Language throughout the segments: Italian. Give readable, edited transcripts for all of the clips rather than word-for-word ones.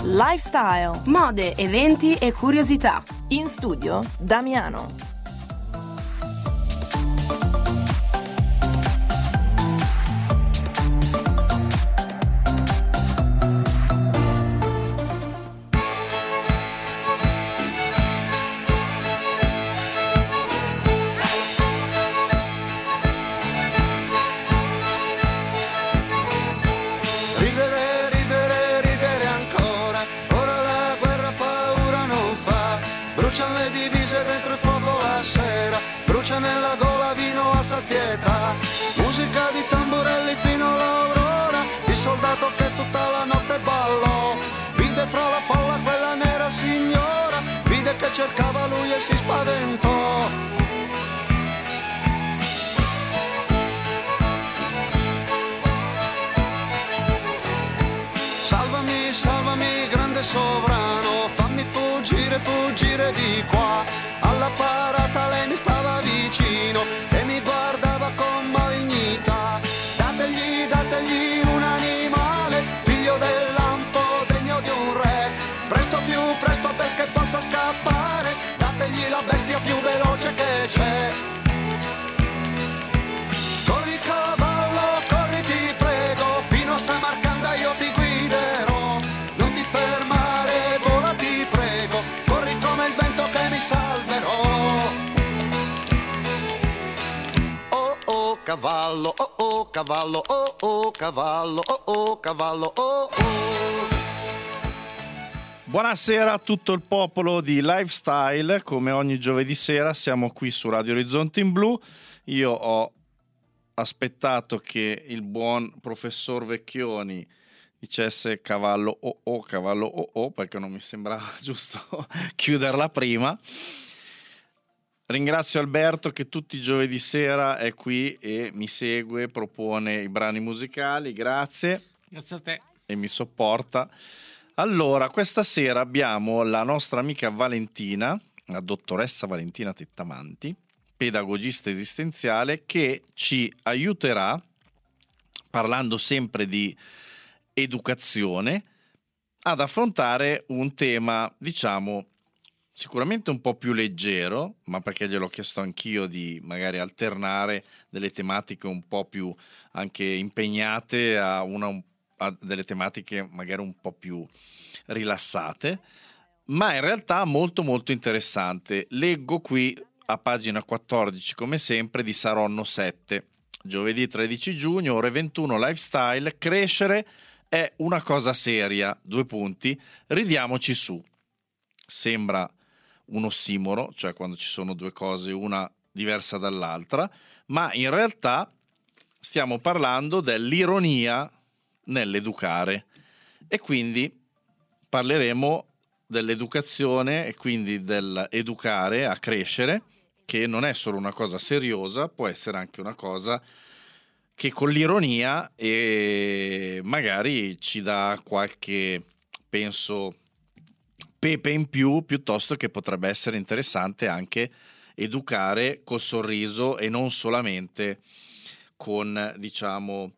lifestyle, mode, eventi e curiosità. in studio Damiano. Ridere ancora, ora la guerra paura non fa, bruciano le divise dentro il fuoco la sera, brucia nella gola vino a sazietà, musica di tamburelli fino all'aurora, il soldato che tutta la notte ballò, vide fra la folla quella nera signora, vide che cercava lui e si spaventò. Salvami, salvami, grande sovrano, fammi fuggire, fuggire di qua. Alla parata lei mi stava vicino e mi guardava con malignità. Dategli, dategli un animale, figlio del lampo, degno di un re. Presto più presto perché possa scappare, dategli la bestia più veloce che c'è. Corri cavallo, corri ti prego, fino a Samarcanda io ti guiderò. Non ti fermare, vola ti prego, corri come il vento che mi salverò. Oh oh cavallo, oh oh cavallo, oh oh cavallo, oh oh cavallo, oh oh. Buonasera a tutto il popolo di Lifestyle, come ogni giovedì sera siamo qui su Radio Orizzonte in Blu. Io ho aspettato che il buon professor Vecchioni dicesse cavallo oh perché non mi sembrava giusto chiuderla prima. Ringrazio Alberto che tutti i giovedì sera è qui e mi segue, propone i brani musicali, grazie Grazie a te. e mi sopporta. Allora, questa sera abbiamo la nostra amica Valentina, la dottoressa Valentina Tettamanti, pedagogista esistenziale, che ci aiuterà, parlando sempre di educazione, ad affrontare un tema, diciamo, sicuramente un po' più leggero, ma perché gliel'ho chiesto anch'io di magari alternare delle tematiche un po' più anche impegnate a delle tematiche magari un po' più rilassate, ma in realtà molto molto interessante. Leggo qui a pagina 14, come sempre, di Saronno 7, giovedì 13 giugno, ore 21, Lifestyle, crescere è una cosa seria, 2 punti, ridiamoci su. Sembra un ossimoro, cioè quando ci sono due cose, una diversa dall'altra, ma in realtà stiamo parlando dell'ironia nell'educare e quindi parleremo dell'educazione e quindi dell'educare a crescere, che non è solo una cosa seriosa, può essere anche una cosa che con l'ironia e magari ci dà qualche, penso, pepe in più, piuttosto che potrebbe essere interessante anche educare col sorriso e non solamente con, diciamo,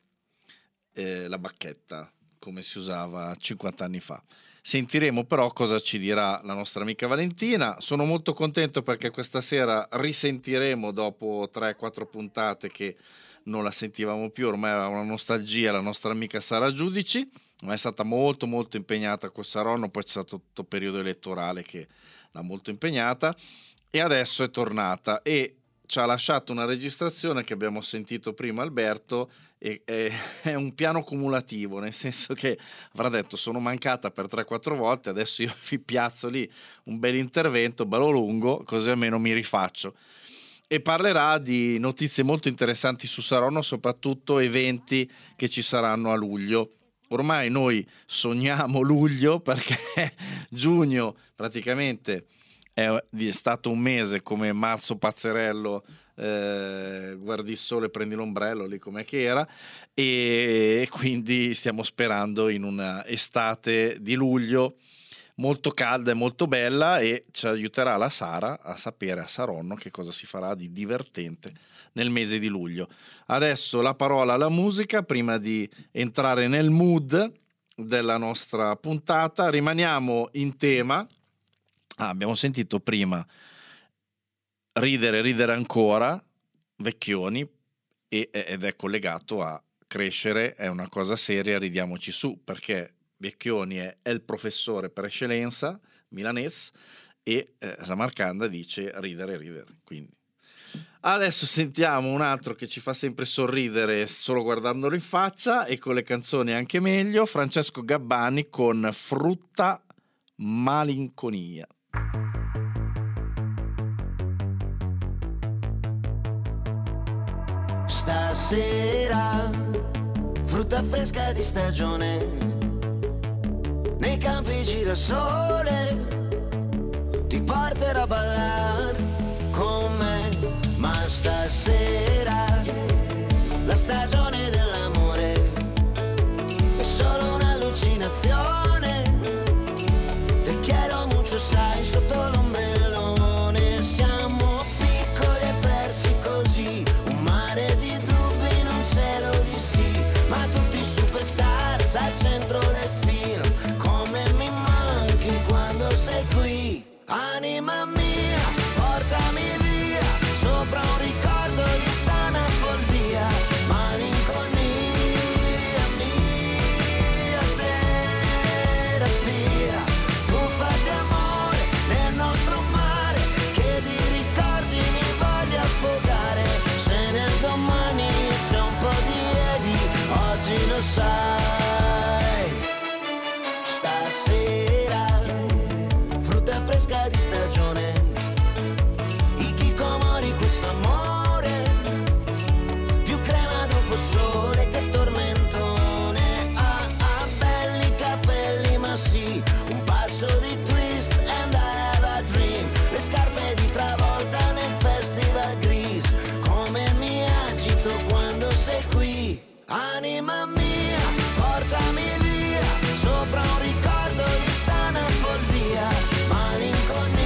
la bacchetta, come si usava 50 anni fa. Sentiremo però cosa ci dirà la nostra amica Valentina. Sono molto contento perché questa sera risentiremo, dopo 3-4 puntate che non la sentivamo più, ormai aveva una nostalgia, la nostra amica Sara Giudici, ma è stata molto molto impegnata con Saronno, poi c'è stato tutto il periodo elettorale che l'ha molto impegnata e adesso è tornata e ci ha lasciato una registrazione che abbiamo sentito prima Alberto e è un piano cumulativo, nel senso che avrà detto sono mancata per 3-4 volte, adesso io vi piazzo lì un bel intervento bello lungo così almeno mi rifaccio, e parlerà di notizie molto interessanti su Saronno, soprattutto eventi che ci saranno a luglio. Ormai noi sogniamo luglio perché giugno praticamente è stato un mese come marzo pazzerello, guardi il sole, prendi l'ombrello, lì com'è che era, e quindi stiamo sperando in una estate di luglio molto calda e molto bella, e ci aiuterà la Sara a sapere a Saronno che cosa si farà di divertente nel mese di luglio. Adesso la parola alla musica prima di entrare nel mood della nostra puntata. Rimaniamo in tema. Abbiamo sentito prima ridere ancora, Vecchioni, ed è collegato a crescere, è una cosa seria, ridiamoci su, perché Vecchioni è il professore per eccellenza milanese e Samarcanda dice ridere. Quindi adesso sentiamo un altro che ci fa sempre sorridere solo guardandolo in faccia, e con le canzoni anche meglio, Francesco Gabbani con Frutta Malinconia. Stasera frutta fresca di stagione, nei campi girasole, ti porterò a ballare con me. Ma stasera la stagione dell'amore è solo un'allucinazione. Te quiero mucho, sai, sotto l'ombrellone. Siamo piccoli e persi così, un mare di dubbi, non cielo di sì, ma tutti superstar al centro del film. Come mi manchi quando sei qui, anima mia, portami via sopra un ricordo di sana follia. Malinconia mia, terapia, tuffa di amore nel nostro mare, che di ricordi mi voglio affogare. Se nel domani c'è un po' di ieri, oggi lo sai. Stasera frutta fresca di stagione, questo amore, più crema dopo sole che tormentone. Ha belli capelli, ma sì, un passo di twist and I have a dream. Le scarpe di Travolta nel festival gris. Come mi agito quando sei qui, anima mia, portami via sopra un ricordo di sana follia. Malinconia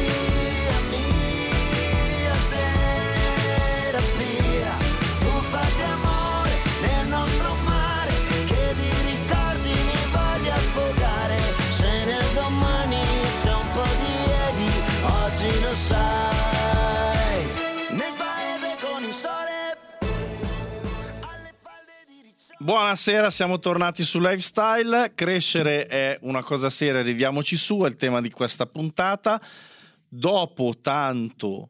lo sai, nel paese con il sole alle falde di ricciolo. Buonasera, siamo tornati su Lifestyle. Crescere è una cosa seria, ridiamoci su, è il tema di questa puntata. Dopo tanto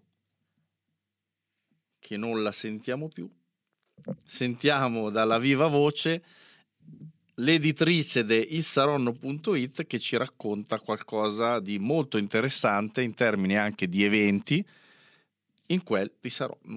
che non la sentiamo più, sentiamo dalla viva voce l'editrice di ilsaronno.it che ci racconta qualcosa di molto interessante in termini anche di eventi in quel di Saronno.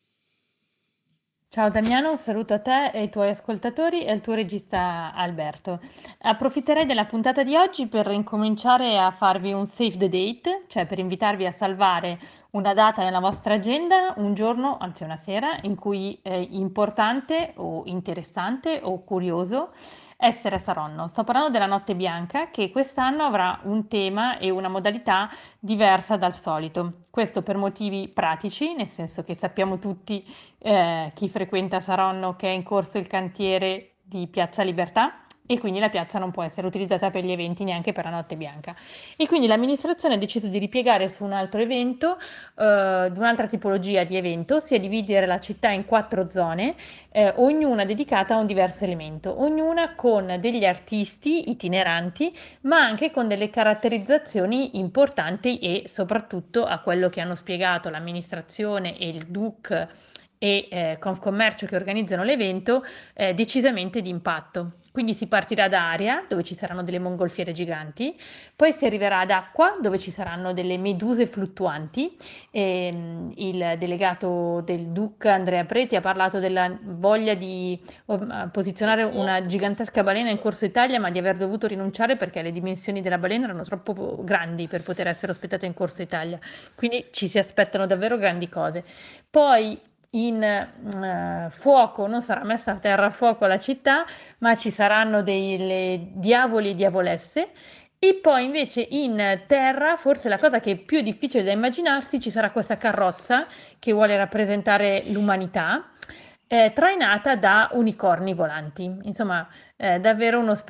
Ciao Damiano, un saluto a te e ai tuoi ascoltatori e al tuo regista Alberto. Approfitterei della puntata di oggi per incominciare a farvi un save the date, cioè per invitarvi a salvare una data nella vostra agenda, un giorno, anzi una sera, in cui è importante o interessante o curioso essere a Saronno. Sto parlando della Notte Bianca, che quest'anno avrà un tema e una modalità diversa dal solito. Questo per motivi pratici, nel senso che sappiamo tutti, chi frequenta Saronno, che è in corso il cantiere di Piazza Libertà, e quindi la piazza non può essere utilizzata per gli eventi, neanche per la Notte Bianca. E quindi l'amministrazione ha deciso di ripiegare su un altro evento, di un'altra tipologia di evento, ossia dividere la città in 4 zone, ognuna dedicata a un diverso elemento, ognuna con degli artisti itineranti, ma anche con delle caratterizzazioni importanti e soprattutto, a quello che hanno spiegato l'amministrazione e il DUC e Confcommercio che organizzano l'evento, decisamente di impatto. Quindi si partirà da Aria, dove ci saranno delle mongolfiere giganti, poi si arriverà ad Acqua, dove ci saranno delle meduse fluttuanti. Il delegato del DUC Andrea Preti ha parlato della voglia di posizionare una gigantesca balena in Corso Italia, ma di aver dovuto rinunciare perché le dimensioni della balena erano troppo grandi per poter essere ospitate in Corso Italia. Quindi ci si aspettano davvero grandi cose. Poi in fuoco, non sarà messa a terra a fuoco la città, ma ci saranno delle diavoli e diavolesse. E poi invece in terra, forse la cosa che è più difficile da immaginarsi, ci sarà questa carrozza che vuole rappresentare l'umanità, trainata da unicorni volanti. Insomma, davvero uno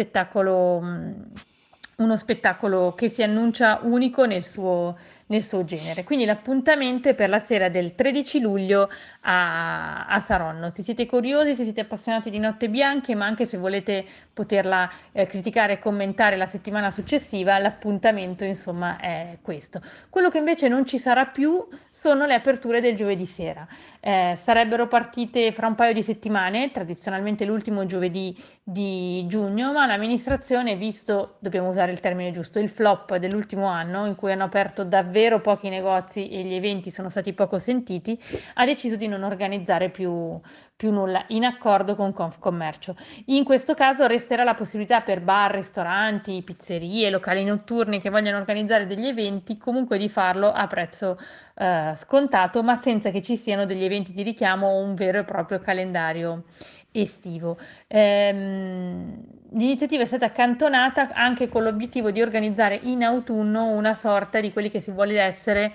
spettacolo che si annuncia unico nel suo genere. Quindi l'appuntamento è per la sera del 13 luglio a Saronno. Se siete curiosi, se siete appassionati di Notte Bianche, ma anche se volete poterla criticare e commentare la settimana successiva, l'appuntamento insomma è questo. Quello che invece non ci sarà più sono le aperture del giovedì sera. Sarebbero partite fra un paio di settimane, tradizionalmente l'ultimo giovedì di giugno, ma l'amministrazione, visto, dobbiamo usare il termine giusto, il flop dell'ultimo anno in cui hanno aperto davvero pochi negozi e gli eventi sono stati poco sentiti, ha deciso di non organizzare più nulla, in accordo con Confcommercio. In questo caso resterà la possibilità per bar, ristoranti, pizzerie, locali notturni che vogliono organizzare degli eventi comunque di farlo a prezzo scontato, ma senza che ci siano degli eventi di richiamo o un vero e proprio calendario estivo. L'iniziativa è stata accantonata anche con l'obiettivo di organizzare in autunno una sorta di quelli che si vuole essere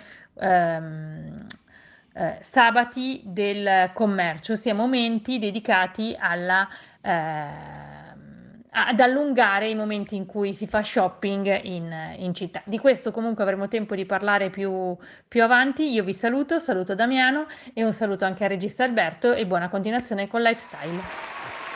sabati del commercio, ossia momenti dedicati ad allungare i momenti in cui si fa shopping in città. Di questo comunque avremo tempo di parlare più avanti. Io vi saluto Damiano e un saluto anche al regista Alberto e buona continuazione con Lifestyle.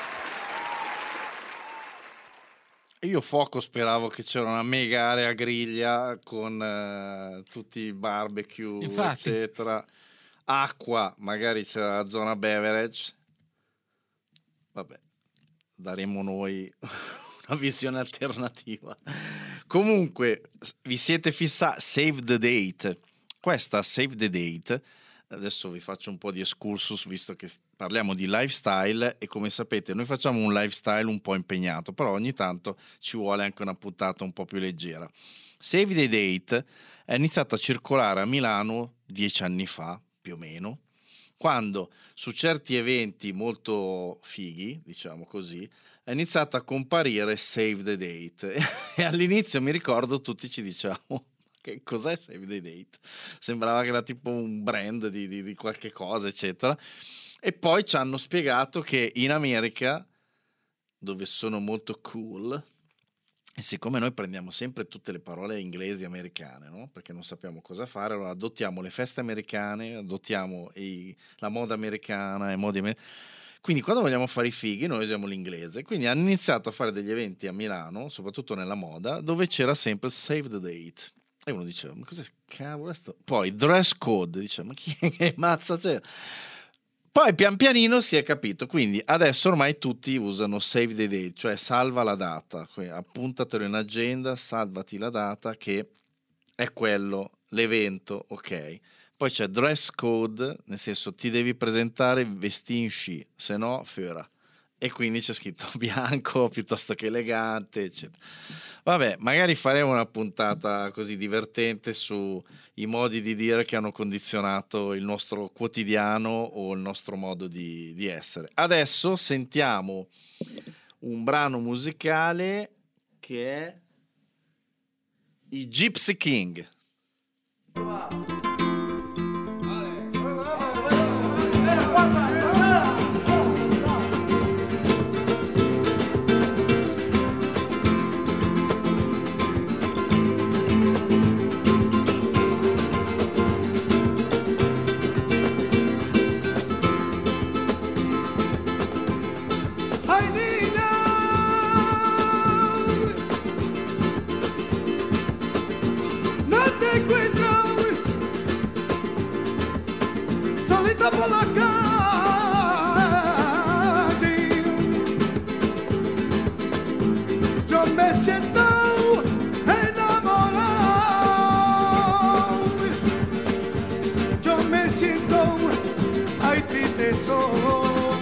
Io fuoco speravo che c'era una mega area griglia con tutti i barbecue, infatti, eccetera. Acqua, magari c'era la zona beverage. Vabbè, daremo noi una visione alternativa. Comunque, vi siete fissati Save the Date. Questa Save the Date, adesso vi faccio un po' di excursus visto che parliamo di lifestyle e come sapete noi facciamo un lifestyle un po' impegnato, però ogni tanto ci vuole anche una puntata un po' più leggera. Save the Date è iniziata a circolare a Milano 10 anni fa, più o meno, quando su certi eventi molto fighi, diciamo così, è iniziata a comparire Save the Date e all'inizio mi ricordo tutti ci diciamo che cos'è Save the Date? Sembrava che era tipo un brand di qualche cosa, eccetera. E poi ci hanno spiegato che in America, dove sono molto cool, e siccome noi prendiamo sempre tutte le parole inglesi americane, no? Perché non sappiamo cosa fare, allora adottiamo le feste americane, adottiamo la moda americana, quindi quando vogliamo fare i fighi noi usiamo l'inglese. Quindi hanno iniziato a fare degli eventi a Milano, soprattutto nella moda, dove c'era sempre Save the Date. E uno diceva, ma cos'è cavolo sto? Poi dress code, diceva, ma chi che mazza c'è? Poi pian pianino si è capito, quindi adesso ormai tutti usano Save the Date, cioè salva la data, appuntatelo in agenda, salvati la data che è quello, l'evento, ok. Poi c'è dress code, nel senso ti devi presentare vestinci, se no fiora. E quindi c'è scritto bianco piuttosto che elegante, eccetera. Vabbè, magari faremo una puntata così divertente sui modi di dire che hanno condizionato il nostro quotidiano o il nostro modo di essere. Adesso sentiamo un brano musicale che è i Gypsy King. Por la calle yo me siento enamorado, yo me siento ay triste solo.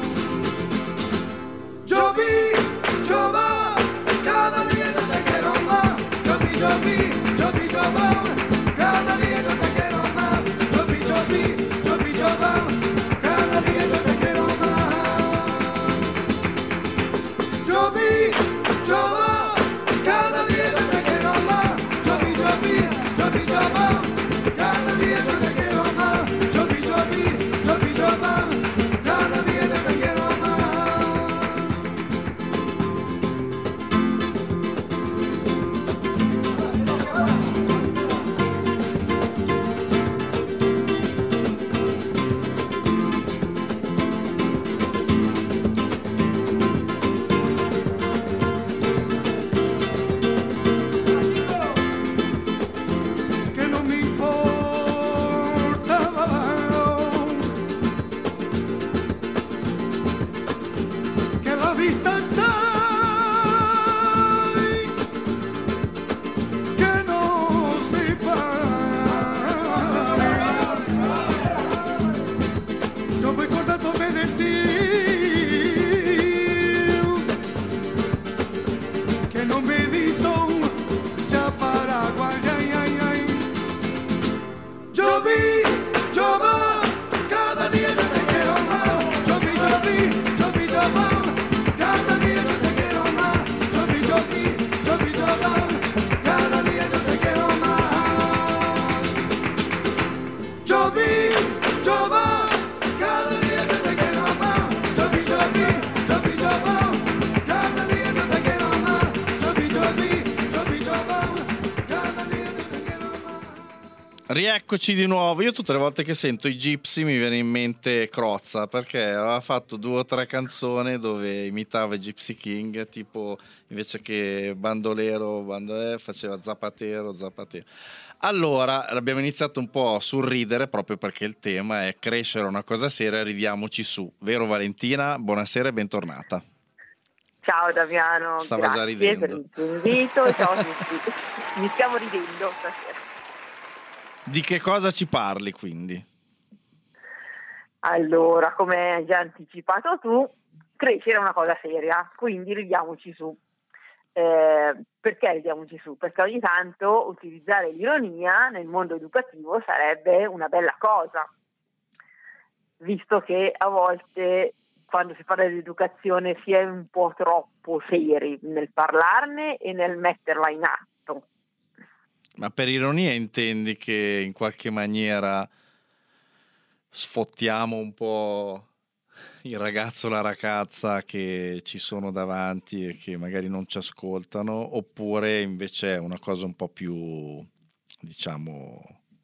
Yo vi, yo va, cada día yo te quiero más. Yo vi, yo vi, yo vi, yo va, cada día yo te quiero más. Yo vi, yo vi, yo vi, yo va. Yo vi, yo va, Rieccoci di nuovo. Io tutte le volte che sento i Gypsy mi viene in mente Crozza, perché aveva fatto 2 o 3 canzoni dove imitava i Gypsy King, tipo invece che bandolero faceva Zapatero. Allora, abbiamo iniziato un po' sul ridere proprio perché il tema è crescere una cosa seria, ridiamoci su. Vero Valentina? Buonasera e bentornata. Ciao Damiano, Stava grazie già ridendo. per il tuo invito. Ciao a tutti. Mi stiamo ridendo stasera. Di che cosa ci parli quindi? Allora, come hai già anticipato tu, crescere è una cosa seria, quindi ridiamoci su. Perché ridiamoci su? Perché ogni tanto utilizzare l'ironia nel mondo educativo sarebbe una bella cosa, visto che a volte quando si parla di educazione si è un po' troppo seri nel parlarne e nel metterla in atto. Ma per ironia intendi che in qualche maniera sfottiamo un po' il ragazzo o la ragazza che ci sono davanti e che magari non ci ascoltano, oppure invece è una cosa un po' più, diciamo...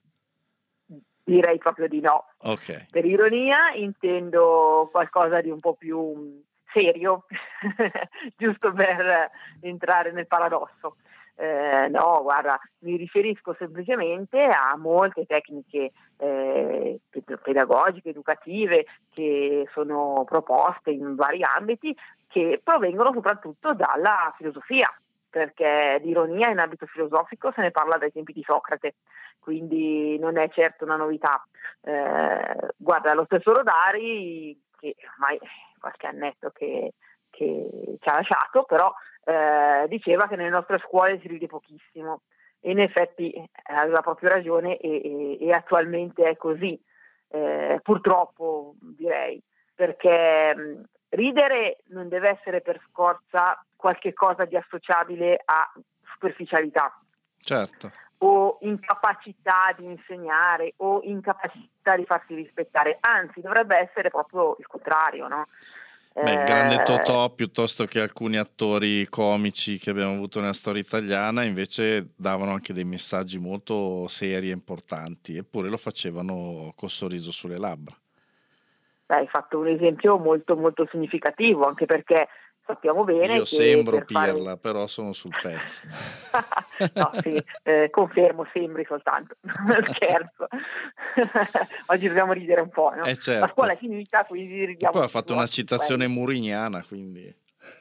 Direi proprio di no. Ok. Per ironia intendo qualcosa di un po' più serio, giusto per entrare nel paradosso. No, guarda, mi riferisco semplicemente a molte tecniche pedagogiche, educative che sono proposte in vari ambiti, che provengono soprattutto dalla filosofia, perché di ironia in ambito filosofico se ne parla dai tempi di Socrate, quindi non è certo una novità. Guarda, lo stesso Rodari, che ormai qualche annetto che ci ha lasciato, però diceva che nelle nostre scuole si ride pochissimo, e in effetti aveva proprio ragione, e attualmente è così, purtroppo direi, perché ridere non deve essere per forza qualche cosa di associabile a superficialità. Certo. O incapacità di insegnare o incapacità di farsi rispettare, anzi dovrebbe essere proprio il contrario, no? Beh, il grande Totò, piuttosto che alcuni attori comici che abbiamo avuto nella storia italiana, invece davano anche dei messaggi molto seri e importanti, eppure lo facevano col sorriso sulle labbra. Hai fatto un esempio molto molto significativo, anche perché sappiamo bene Io che sembro per fare... pirla, però sono sul pezzo. No, sì, confermo, sembri soltanto. Scherzo. Oggi dobbiamo ridere un po', no? Certo. La scuola è finita, quindi ridiamo. E poi ha fatto una citazione muriniana, quindi...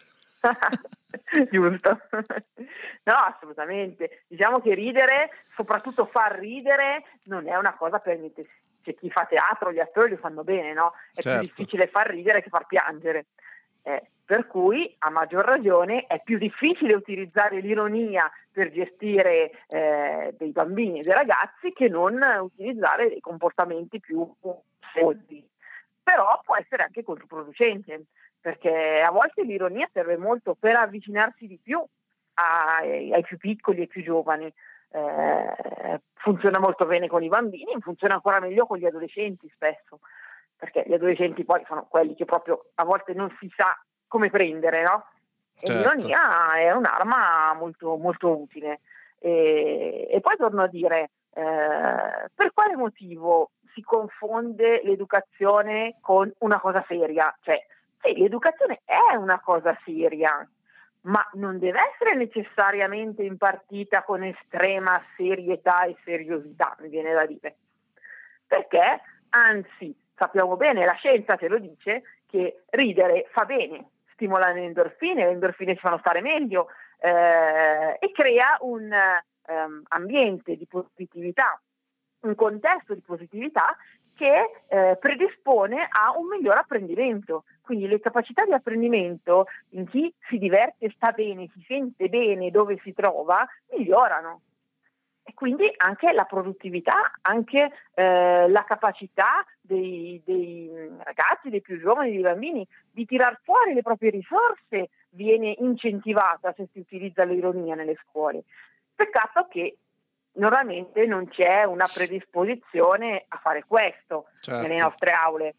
Giusto. No, assolutamente. Diciamo che ridere, soprattutto far ridere, non è una cosa per niente. C'è chi fa teatro, gli attori lo fanno bene, no? È certo. Più difficile far ridere che far piangere. Per cui, a maggior ragione, è più difficile utilizzare l'ironia per gestire dei bambini e dei ragazzi che non utilizzare dei comportamenti più seriosi. Però può essere anche controproducente, perché a volte l'ironia serve molto per avvicinarsi di più ai più piccoli e più giovani. Funziona molto bene con i bambini, funziona ancora meglio con gli adolescenti spesso, perché gli adolescenti poi sono quelli che proprio a volte non si sa come prendere, no? E certo. L'ironia è un'arma molto, molto utile. E poi torno a dire, per quale motivo si confonde l'educazione con una cosa seria? Cioè, sì, l'educazione è una cosa seria, ma non deve essere necessariamente impartita con estrema serietà e seriosità, mi viene da dire. Perché, anzi, sappiamo bene, la scienza ce lo dice, che ridere fa bene, stimola le endorfine ci fanno stare meglio, e crea un ambiente di positività, un contesto di positività che predispone a un miglior apprendimento. Quindi le capacità di apprendimento in chi si diverte, sta bene, si sente bene dove si trova, migliorano. E quindi anche la produttività, anche la capacità dei ragazzi, dei più giovani, dei bambini, di tirar fuori le proprie risorse viene incentivata se si utilizza l'ironia nelle scuole. Peccato che normalmente non c'è una predisposizione a fare questo, certo, nelle nostre aule.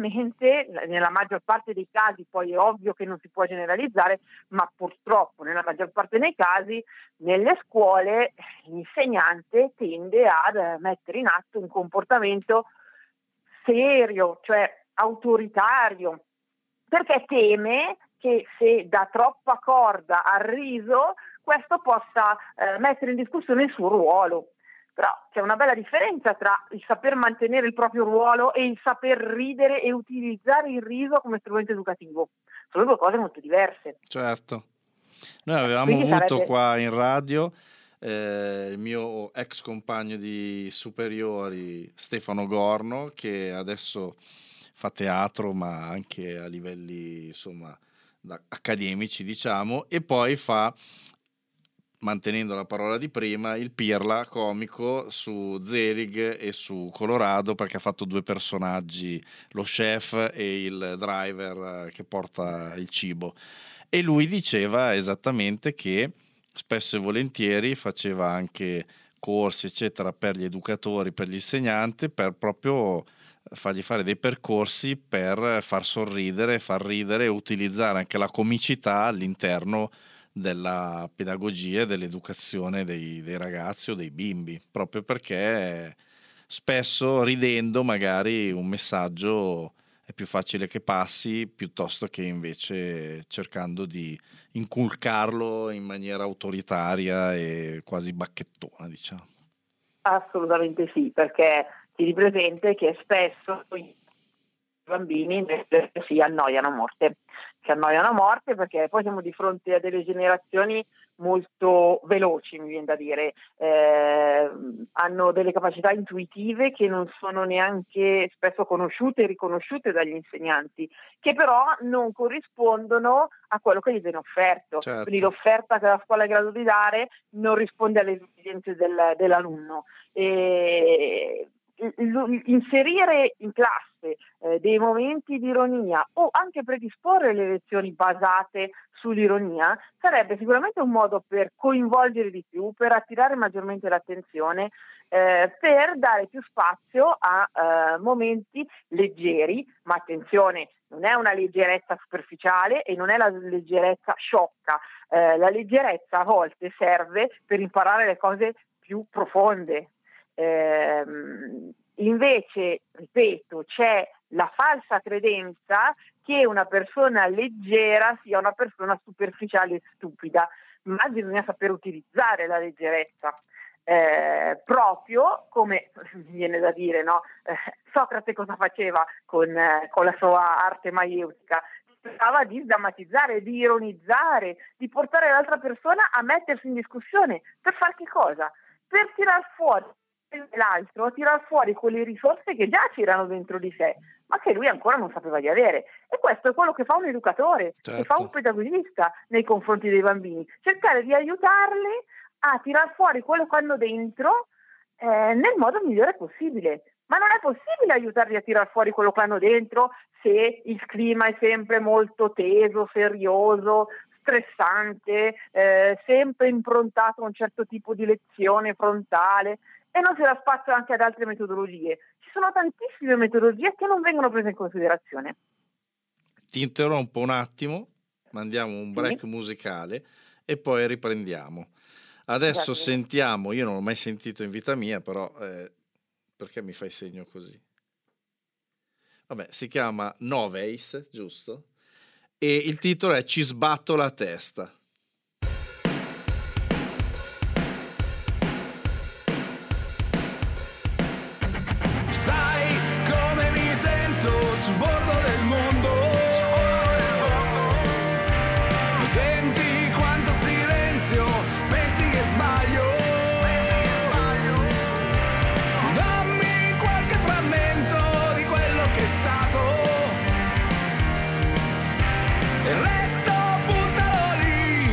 Normalmente, nella maggior parte dei casi, poi è ovvio che non si può generalizzare, ma purtroppo nella maggior maggior parte dei casi nelle scuole l'insegnante tende ad mettere in atto un comportamento serio, cioè autoritario, perché teme che se dà troppa corda al riso questo possa mettere in discussione il suo ruolo. Però c'è una bella differenza tra il saper mantenere il proprio ruolo e il saper ridere e utilizzare il riso come strumento educativo. Sono due cose molto diverse. Certo. Noi avevamo Quindi avuto sarebbe... qua in radio il mio ex compagno di superiori Stefano Gorno, che adesso fa teatro ma anche a livelli insomma accademici, diciamo, e poi fa, mantenendo la parola di prima, il pirla comico su Zelig e su Colorado, perché ha fatto due personaggi, lo chef e il driver che porta il cibo, e lui diceva esattamente che spesso e volentieri faceva anche corsi eccetera per gli educatori, per gli insegnanti, per proprio fargli fare dei percorsi per far sorridere, far ridere e utilizzare anche la comicità all'interno della pedagogia e dell'educazione dei ragazzi o dei bimbi, proprio perché spesso ridendo magari un messaggio è più facile che passi, piuttosto che invece cercando di inculcarlo in maniera autoritaria e quasi bacchettona, diciamo. Assolutamente sì, perché tieni presente che spesso i bambini si annoiano a morte. Si annoiano a morte perché poi siamo di fronte a delle generazioni molto veloci, mi viene da dire, hanno delle capacità intuitive che non sono neanche spesso conosciute e riconosciute dagli insegnanti, che però non corrispondono a quello che gli viene offerto. Certo. Quindi l'offerta che la scuola è in grado di dare non risponde alle esigenze dell'alunno. Inserire in classe dei momenti di ironia o anche predisporre le lezioni basate sull'ironia sarebbe sicuramente un modo per coinvolgere di più, per attirare maggiormente l'attenzione, per dare più spazio a momenti leggeri, ma attenzione, non è una leggerezza superficiale e non è la leggerezza sciocca, la leggerezza a volte serve per imparare le cose più profonde. Invece, ripeto, c'è la falsa credenza che una persona leggera sia una persona superficiale e stupida, ma bisogna saper utilizzare la leggerezza, proprio come viene da dire, no? Socrate cosa faceva con la sua arte maieutica? Cercava di sdrammatizzare, di ironizzare, di portare l'altra persona a mettersi in discussione. Per far che cosa? Per tirar fuori l'altro, tirar fuori quelle risorse che già c'erano dentro di sé, ma che lui ancora non sapeva di avere. E questo è quello che fa un educatore, certo, che fa un pedagogista nei confronti dei bambini, cercare di aiutarli a tirar fuori quello che hanno dentro nel modo migliore possibile. Ma non è possibile aiutarli a tirar fuori quello che hanno dentro se il clima è sempre molto teso, serioso, stressante, sempre improntato a un certo tipo di lezione frontale, e non si dà spazio anche ad altre metodologie. Ci sono tantissime metodologie che non vengono prese in considerazione. Ti interrompo un attimo, mandiamo un break musicale e poi riprendiamo. Adesso Grazie. sentiamo, io non l'ho mai sentito in vita mia, però perché mi fai segno così? Vabbè, si chiama Noveis, giusto? E il titolo è Ci sbatto la testa. Sai come mi sento sul bordo del mondo? Senti quanto silenzio, pensi che sbaglio? Dammi qualche frammento di quello che è stato e il resto buttalo lì.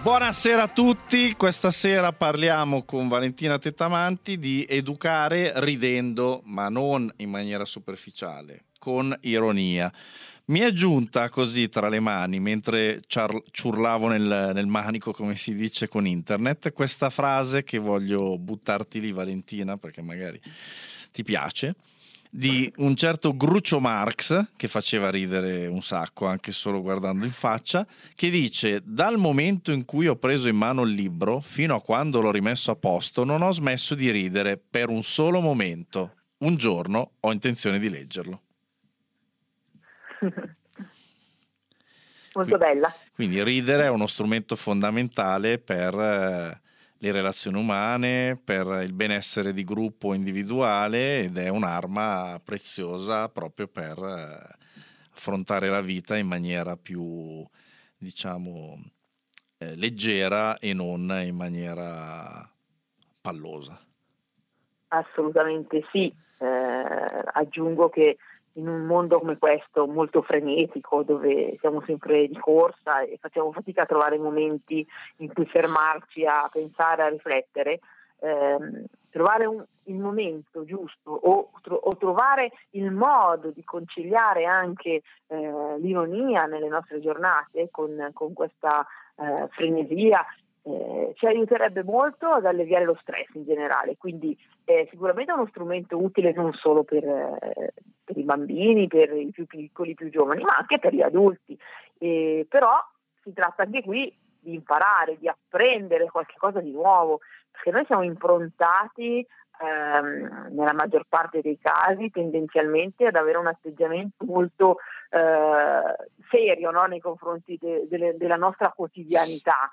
Buonasera a tutti, questa sera parliamo con Valentina Tettamanti di educare ridendo, ma non in maniera superficiale, con ironia. Mi è giunta così tra le mani, mentre ciurlavo nel manico, come si dice con internet, questa frase che voglio buttarti lì, Valentina, perché magari ti piace, di un certo Groucho Marx, che faceva ridere un sacco anche solo guardando in faccia, che dice: dal momento in cui ho preso in mano il libro fino a quando l'ho rimesso a posto non ho smesso di ridere per un solo momento. Un giorno ho intenzione di leggerlo. Molto bella. Quindi ridere è uno strumento fondamentale per le relazioni umane, per il benessere di gruppo individuale, ed è un'arma preziosa proprio per affrontare la vita in maniera più, diciamo, leggera e non in maniera pallosa. Assolutamente sì. Aggiungo che in un mondo come questo, molto frenetico, dove siamo sempre di corsa e facciamo fatica a trovare momenti in cui fermarci a pensare, a riflettere, trovare il momento giusto o trovare il modo di conciliare anche l'ironia nelle nostre giornate con questa frenesia ci aiuterebbe molto ad alleviare lo stress in generale. Quindi sicuramente è uno strumento utile non solo per i bambini, per i più piccoli, i più giovani, ma anche per gli adulti. Però si tratta anche qui di imparare, di apprendere qualche cosa di nuovo, perché noi siamo improntati nella maggior parte dei casi tendenzialmente ad avere un atteggiamento molto serio, no? Nei confronti della nostra quotidianità,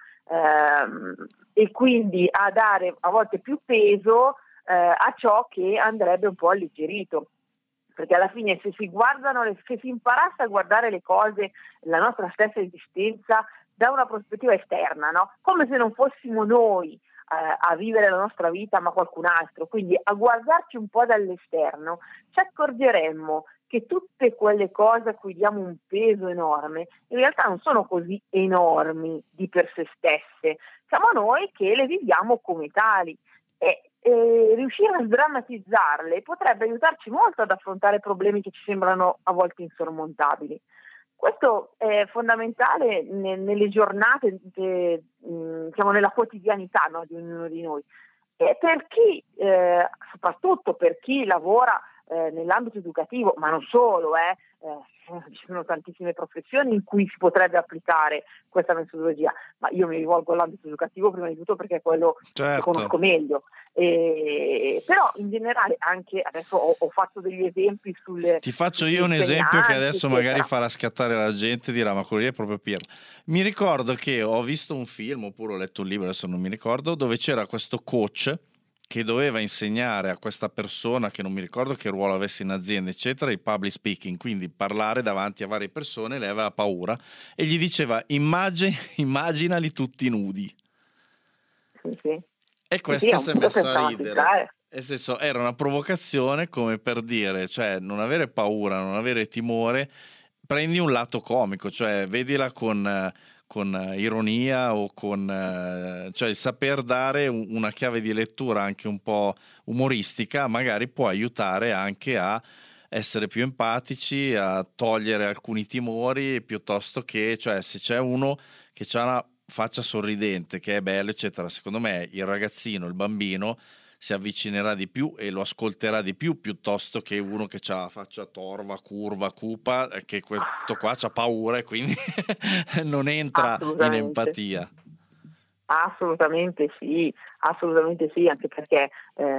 e quindi a dare a volte più peso a ciò che andrebbe un po' alleggerito, perché alla fine se si imparasse a guardare le cose, la nostra stessa esistenza da una prospettiva esterna, no? Come se non fossimo noi a vivere la nostra vita ma qualcun altro, quindi a guardarci un po' dall'esterno, ci accorgeremmo che tutte quelle cose a cui diamo un peso enorme in realtà non sono così enormi di per sé stesse, siamo noi che le viviamo come tali, e riuscire a sdrammatizzarle potrebbe aiutarci molto ad affrontare problemi che ci sembrano a volte insormontabili. Questo è fondamentale nelle giornate, diciamo nella quotidianità, no, di ognuno di noi. E per chi, soprattutto per chi lavora nell'ambito educativo, ma non solo, ci sono tantissime professioni in cui si potrebbe applicare questa metodologia, ma io mi rivolgo all'ambito educativo prima di tutto perché è quello che conosco meglio. Però in generale anche adesso ho fatto degli esempi sulle... Ti faccio io un esempio che adesso magari farà scattare la gente, dirà ma quello lì è proprio Pirla. Mi ricordo che ho visto un film oppure ho letto un libro, adesso non mi ricordo, dove c'era questo coach che doveva insegnare a questa persona, che non mi ricordo che ruolo avesse in azienda eccetera, il public speaking, quindi parlare davanti a varie persone. Lei aveva paura e gli diceva immaginali tutti nudi. Sì. E questa si è messa a ridere. Nel senso, era una provocazione come per dire, cioè non avere paura, non avere timore, prendi un lato comico, cioè vedila con ironia o cioè il saper dare una chiave di lettura anche un po' umoristica magari può aiutare anche a essere più empatici, a togliere alcuni timori, piuttosto che, cioè se c'è uno che ha una faccia sorridente, che è bello eccetera, secondo me il ragazzino, il bambino si avvicinerà di più e lo ascolterà di più, piuttosto che uno che ha la faccia torva, curva, cupa, che questo qua c'ha paura e quindi non entra in empatia. Assolutamente sì, anche perché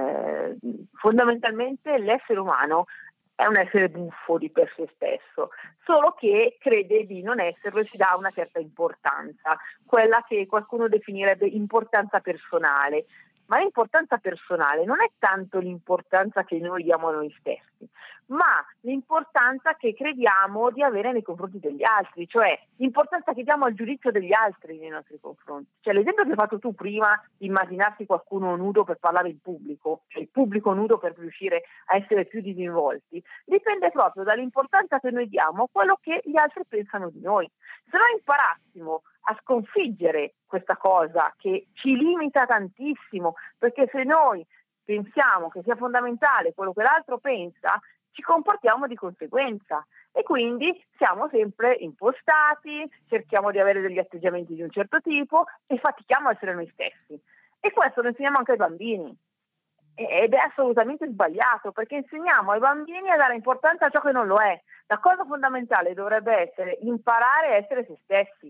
fondamentalmente l'essere umano è un essere buffo di per sé stesso, solo che crede di non esserlo e si dà una certa importanza, quella che qualcuno definirebbe importanza personale. Ma l'importanza personale non è tanto l'importanza che noi diamo a noi stessi, ma l'importanza che crediamo di avere nei confronti degli altri, cioè l'importanza che diamo al giudizio degli altri nei nostri confronti. Cioè l'esempio che hai fatto tu prima, di immaginarsi qualcuno nudo per parlare in pubblico, cioè il pubblico nudo per riuscire a essere più disinvolti, dipende proprio dall'importanza che noi diamo a quello che gli altri pensano di noi. Se noi imparassimo a sconfiggere questa cosa che ci limita tantissimo, perché se noi pensiamo che sia fondamentale quello che l'altro pensa, ci comportiamo di conseguenza e quindi siamo sempre impostati, cerchiamo di avere degli atteggiamenti di un certo tipo e fatichiamo a essere noi stessi. E questo lo insegniamo anche ai bambini. Ed è assolutamente sbagliato, perché insegniamo ai bambini a dare importanza a ciò che non lo è. La cosa fondamentale dovrebbe essere imparare a essere se stessi,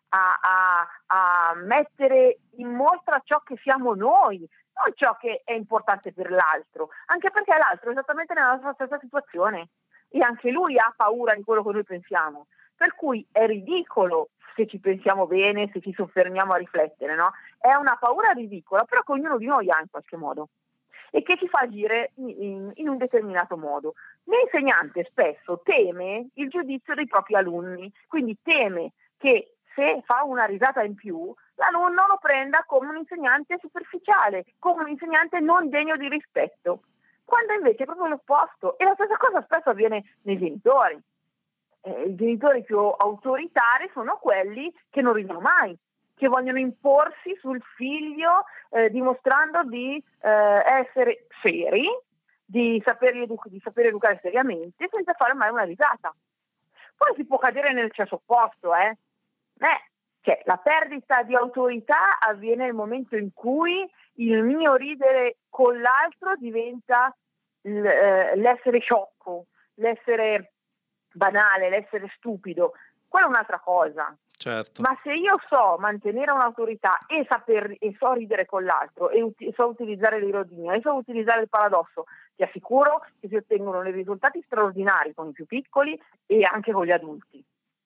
a mettere in mostra ciò che siamo noi, non ciò che è importante per l'altro, anche perché l'altro è esattamente nella nostra stessa situazione e anche lui ha paura di quello che noi pensiamo, per cui è ridicolo se ci pensiamo bene, se ci soffermiamo a riflettere, no? È una paura ridicola, però che ognuno di noi ha in qualche modo e che ci fa agire in un determinato modo. L'insegnante spesso teme il giudizio dei propri alunni, quindi teme che se fa una risata in più, l'alunno lo prenda come un insegnante superficiale, come un insegnante non degno di rispetto, quando invece è proprio l'opposto. E la stessa cosa spesso avviene nei genitori. I genitori più autoritari sono quelli che non ridono mai, che vogliono imporsi sul figlio dimostrando di essere seri, di saper educare seriamente senza fare mai una risata. Poi si può cadere nel cesso opposto, cioè la perdita di autorità avviene nel momento in cui il mio ridere con l'altro diventa l'essere sciocco, l'essere banale, l'essere stupido. Quella è un'altra cosa. Certo. Ma se io so mantenere un'autorità e so ridere con l'altro e so utilizzare l'ironia e so utilizzare il paradosso, ti assicuro che si ottengono dei risultati straordinari con i più piccoli e anche con gli adulti.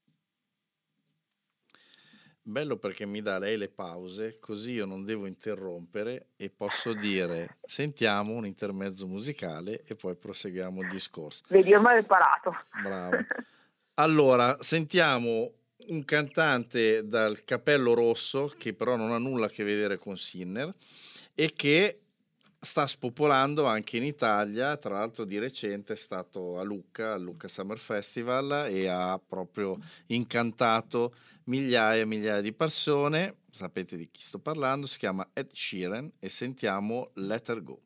Bello perché mi dà lei le pause, così io non devo interrompere e posso dire sentiamo un intermezzo musicale e poi proseguiamo il discorso. Vedi, ormai ho imparato. Bravo. Allora, sentiamo un cantante dal capello rosso che però non ha nulla a che vedere con Sinner e che sta spopolando anche in Italia. Tra l'altro di recente è stato a Lucca, al Lucca Summer Festival, e ha proprio incantato migliaia e migliaia di persone. Sapete di chi sto parlando? Si chiama Ed Sheeran e sentiamo Let Her Go.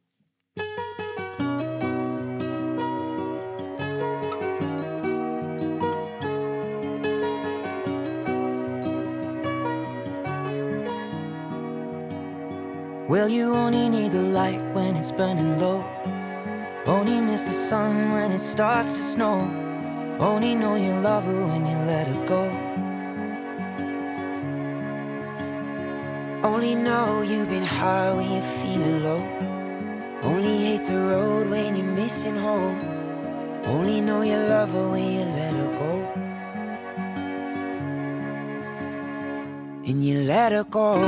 Well, you only need the light when it's burning low. Only miss the sun when it starts to snow. Only know you love her when you let her go. Only know you've been high when you're feeling low. Only hate the road when you're missing home. Only know you love her when you let her go. And you let her go.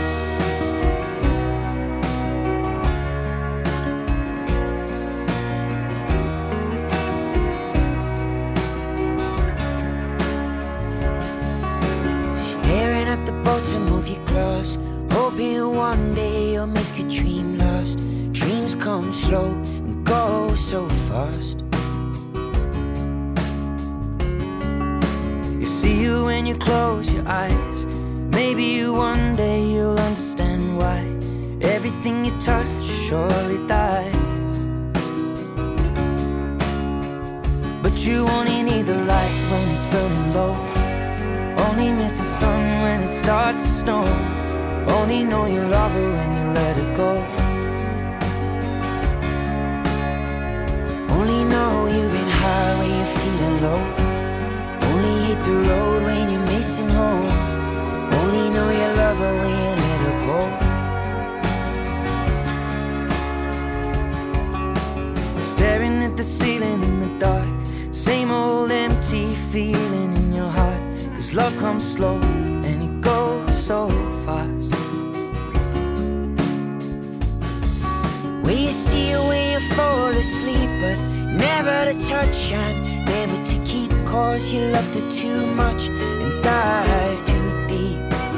To move your claws, hoping one day you'll make a dream last. Dreams come slow and go so fast. You see you when you close your eyes. Maybe one day you'll understand why everything you touch surely dies. But you only need the light when it's burning low. Only miss the sun when it starts to snow. Only know you love her when you let her go. Only know you've been high when you're feeling low. Only hate the road when you're missing home. Only know you love her when you let her go. Staring at the ceiling in the dark. Same old empty feeling in your heart. Cause love comes slow and it goes so fast. When you see her when you fall asleep, but never to touch and never to keep. Cause you loved her too much and dive too deep.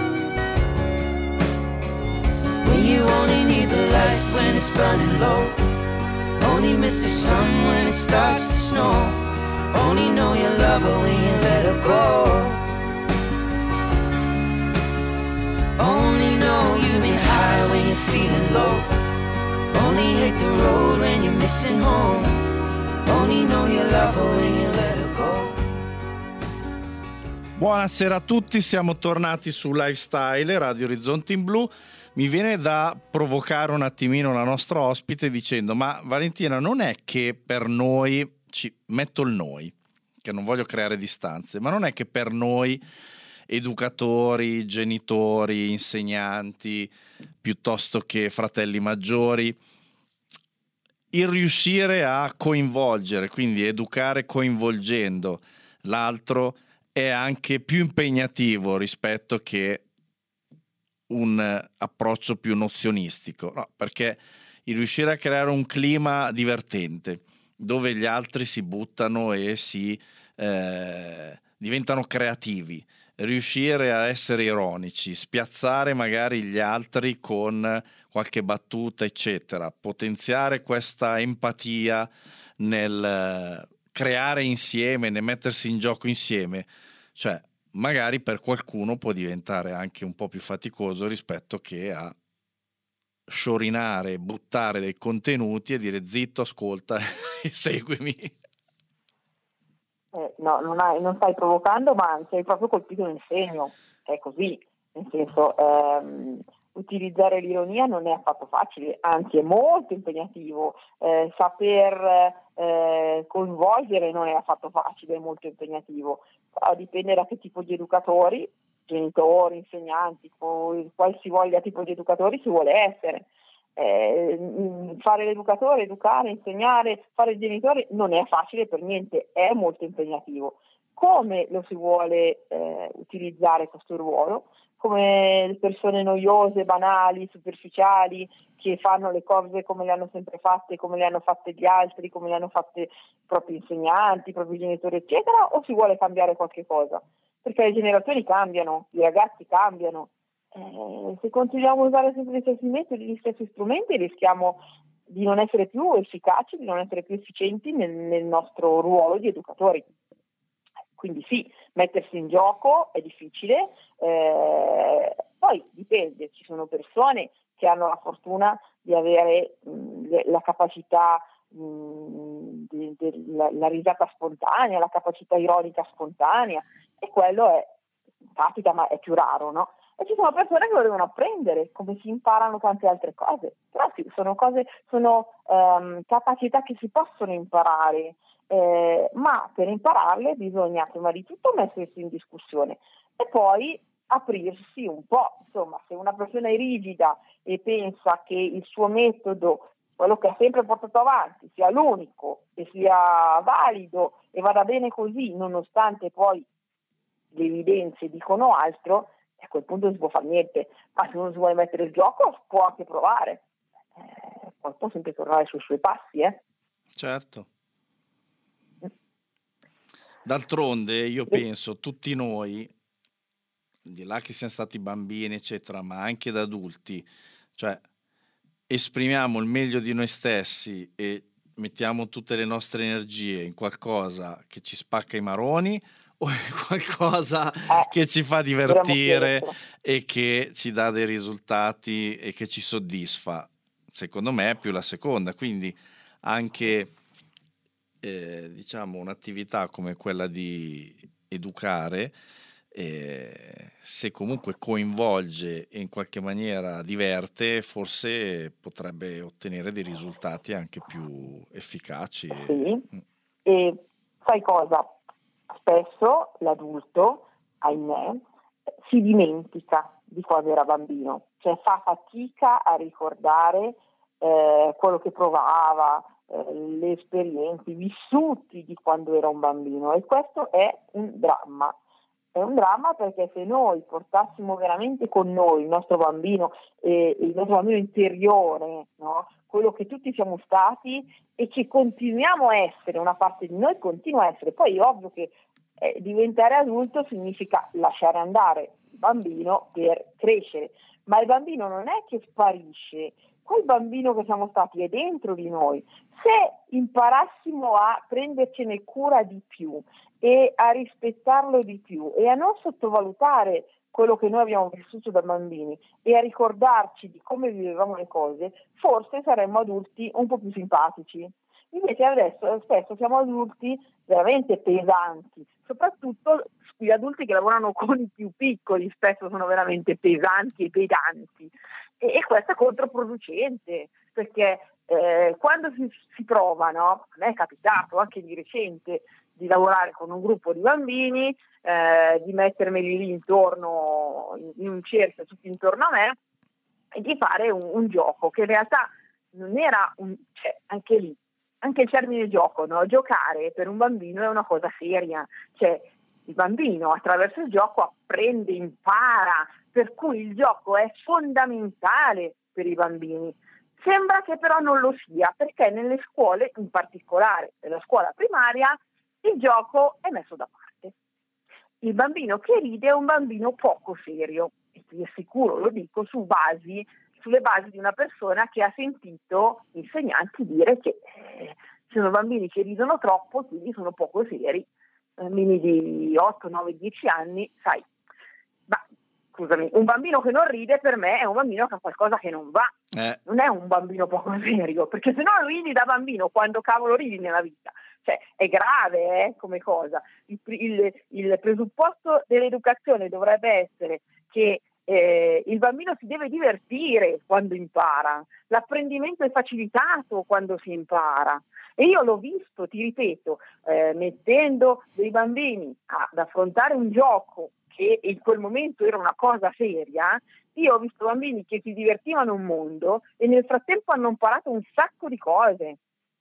When you only need the light when it's burning low. Only miss the sun when it starts to snow. Only know you love her when you let her go. Only know you've been high when you're feeling low. Only hate the road when you're missing home. Only know you love her when you let her go. Buonasera a tutti, siamo tornati su Lifestyle, Radio Orizzonti in Blu. Mi viene da provocare un attimino la nostra ospite dicendo: ma Valentina, non è che per noi, metto il noi, che non voglio creare distanze, ma non è che per noi educatori, genitori, insegnanti, piuttosto che fratelli maggiori, il riuscire a coinvolgere, quindi educare coinvolgendo l'altro, è anche più impegnativo rispetto che un approccio più nozionistico, no, perché il riuscire a creare un clima divertente dove gli altri si buttano e si diventano creativi, riuscire a essere ironici, spiazzare magari gli altri con qualche battuta eccetera, potenziare questa empatia nel creare insieme, nel mettersi in gioco insieme, cioè magari per qualcuno può diventare anche un po' più faticoso rispetto che a sciorinare, buttare dei contenuti e dire zitto, ascolta e seguimi. No, non stai provocando, ma anzi hai proprio colpito nel segno. È così, nel senso, utilizzare l'ironia non è affatto facile, anzi è molto impegnativo. Saper coinvolgere non è affatto facile, è molto impegnativo. Però dipende da che tipo di educatori, genitori, insegnanti, qualsivoglia tipo di educatori si vuole essere. Fare l'educatore, educare, insegnare, fare il genitore non è facile per niente, è molto impegnativo. Come lo si vuole utilizzare questo ruolo? Come le persone noiose, banali, superficiali, che fanno le cose come le hanno sempre fatte, come le hanno fatte gli altri, come le hanno fatte i propri insegnanti, i propri genitori, eccetera, o si vuole cambiare qualche cosa? Perché le generazioni cambiano, i ragazzi cambiano. Se continuiamo a usare sempre gli stessi metodi, gli stessi strumenti, rischiamo di non essere più efficaci, di non essere più efficienti nel nostro ruolo di educatori. Quindi sì, mettersi in gioco è difficile, poi dipende, ci sono persone che hanno la fortuna di avere la capacità, la risata spontanea, la capacità ironica spontanea, e quello capita, ma è più raro, no? E ci sono persone che lo devono apprendere, come si imparano tante altre cose. Però sì, sono capacità che si possono imparare, ma per impararle bisogna prima di tutto mettersi in discussione e poi aprirsi un po'. Insomma, se una persona è rigida e pensa che il suo metodo, quello che ha sempre portato avanti, sia l'unico e sia valido e vada bene così, nonostante poi le evidenze dicono altro, a quel punto non si può fare niente. Ma se uno si vuole mettere il gioco può anche provare, poi può sempre tornare sui suoi passi. Certo. D'altronde io penso tutti noi, di là che siamo stati bambini eccetera, ma anche da adulti, cioè esprimiamo il meglio di noi stessi e mettiamo tutte le nostre energie in qualcosa che ci spacca i maroni o in qualcosa che ci fa divertire e che ci dà dei risultati e che ci soddisfa. Secondo me è più la seconda, quindi anche diciamo un'attività come quella di educare, se comunque coinvolge e in qualche maniera diverte, forse potrebbe ottenere dei risultati anche più efficaci. Sì. E sai cosa? Spesso l'adulto, ahimè, si dimentica di quando era bambino, cioè fa fatica a ricordare quello che provava, le esperienze, i vissuti di quando era un bambino, e questo è un dramma. È un dramma perché se noi portassimo veramente con noi il nostro bambino interiore, no? Quello che tutti siamo stati e che continuiamo a essere, una parte di noi continua a essere. Poi è ovvio che diventare adulto significa lasciare andare il bambino per crescere, ma il bambino non è che sparisce, quel bambino che siamo stati è dentro di noi. Se imparassimo a prendercene cura di più e a rispettarlo di più e a non sottovalutare quello che noi abbiamo vissuto da bambini e a ricordarci di come vivevamo le cose, forse saremmo adulti un po' più simpatici. Invece adesso spesso siamo adulti veramente pesanti, soprattutto gli adulti che lavorano con i più piccoli spesso sono veramente pesanti e pedanti, e questo è controproducente, perché quando si prova, no? A me è capitato anche di recente di lavorare con un gruppo di bambini, di mettermeli lì intorno, in un cerchio tutti intorno a me, e di fare un gioco che in realtà non era cioè, anche lì, anche il termine gioco, no? Giocare per un bambino è una cosa seria, cioè il bambino attraverso il gioco apprende, impara, per cui il gioco è fondamentale per i bambini. Sembra che però non lo sia, perché nelle scuole, in particolare nella scuola primaria, il gioco è messo da parte. Il bambino che ride è un bambino poco serio, e ti assicuro, lo dico, sulle basi di una persona che ha sentito insegnanti dire che sono bambini che ridono troppo, quindi sono poco seri. Bambini di 8, 9, 10 anni, sai, ma scusami, un bambino che non ride per me è un bambino che ha qualcosa che non va, non è un bambino poco serio, perché se no ridi da bambino, quando cavolo ridi nella vita? Cioè, è grave come cosa. Il presupposto dell'educazione dovrebbe essere che il bambino si deve divertire quando impara, l'apprendimento è facilitato quando si impara. E io l'ho visto, ti ripeto, mettendo dei bambini ad affrontare un gioco che in quel momento era una cosa seria. Io ho visto bambini che si divertivano un mondo e nel frattempo hanno imparato un sacco di cose.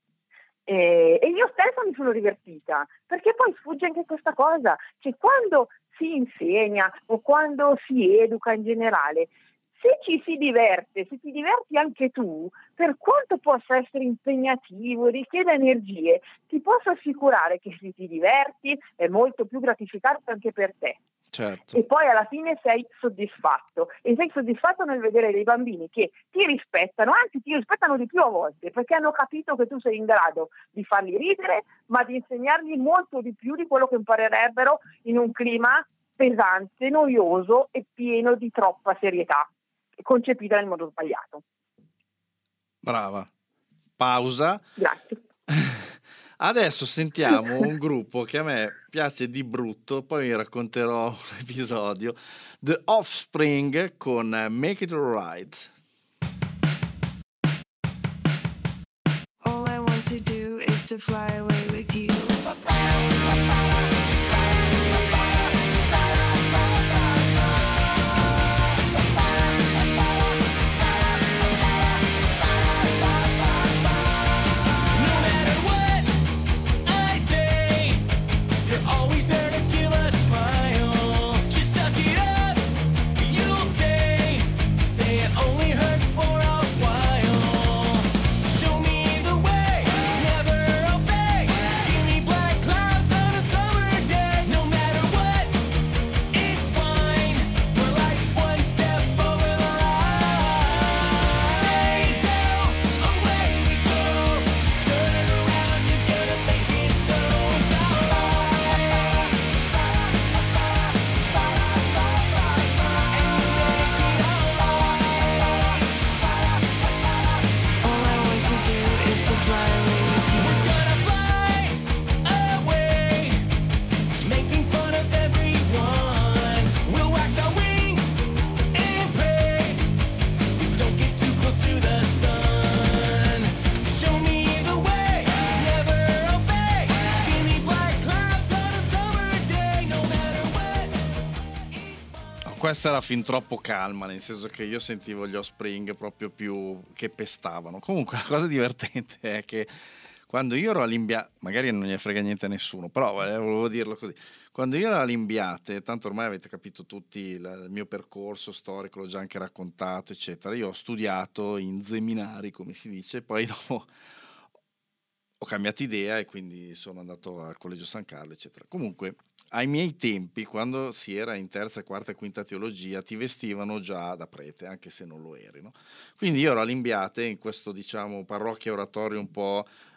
E io stessa mi sono divertita, perché poi sfugge anche questa cosa, che quando si insegna o quando si educa in generale, se ci si diverte, se ti diverti anche tu, per quanto possa essere impegnativo, richieda energie, ti posso assicurare che se ti diverti è molto più gratificante anche per te. Certo. E poi alla fine sei soddisfatto, e sei soddisfatto nel vedere dei bambini che ti rispettano, anzi ti rispettano di più a volte, perché hanno capito che tu sei in grado di farli ridere, ma di insegnargli molto di più di quello che imparerebbero in un clima pesante, noioso e pieno di troppa serietà, concepita nel modo sbagliato. Brava. Pausa. Grazie. Adesso sentiamo un gruppo che a me piace di brutto, poi vi racconterò un episodio. The Offspring con Make It Alright. All I want to do is to fly away with you. Questa era fin troppo calma, nel senso che io sentivo gli Offspring proprio più che pestavano. Comunque la cosa divertente è che quando io ero all'Imbiate, magari non ne frega niente a nessuno, però volevo dirlo così, quando io ero all'Imbiate, tanto ormai avete capito tutti il mio percorso storico, l'ho già anche raccontato, eccetera, io ho studiato in seminari, come si dice, poi dopo ho cambiato idea e quindi sono andato al Collegio San Carlo, eccetera. Comunque, ai miei tempi, quando si era in terza, quarta e quinta teologia, ti vestivano già da prete, anche se non lo eri, no? Quindi io ero all'Imbiate, in questo, diciamo, parrocchia oratorio un po'